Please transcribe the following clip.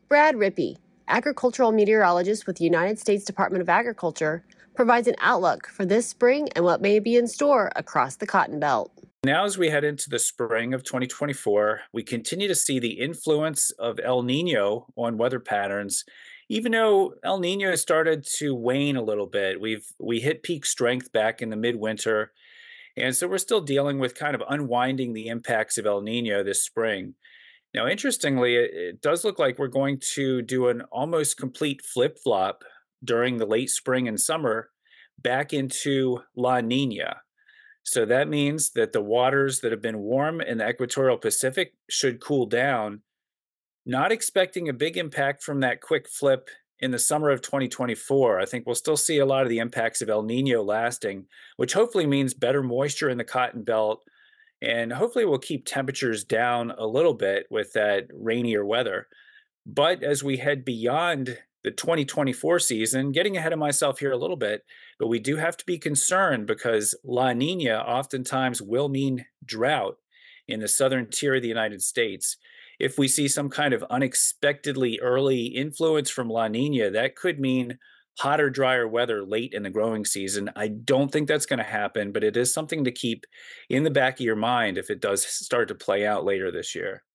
Brad Rippey, agricultural meteorologist with the United States Department of Agriculture, provides an outlook for this spring and what may be in store across the Cotton Belt. Now, as we head into the spring of 2024, we continue to see the influence of El Nino on weather patterns. Even though El Nino started to wane a little bit, we hit peak strength back in the midwinter, and so we're still dealing with kind of unwinding the impacts of El Nino this spring. Now, interestingly, it does look like we're going to do an almost complete flip flop during the late spring and summer back into La Nina. So that means that the waters that have been warm in the equatorial Pacific should cool down. Not expecting a big impact from that quick flip in the summer of 2024. I think we'll still see a lot of the impacts of El Nino lasting, which hopefully means better moisture in the cotton belt. And hopefully, we'll keep temperatures down a little bit with that rainier weather. But as we head beyond the 2024 season, getting ahead of myself here a little bit, but we do have to be concerned because La Nina oftentimes will mean drought in the southern tier of the United States. If we see some kind of unexpectedly early influence from La Nina, that could mean hotter, drier weather late in the growing season. I don't think that's going to happen, but it is something to keep in the back of your mind if it does start to play out later this year.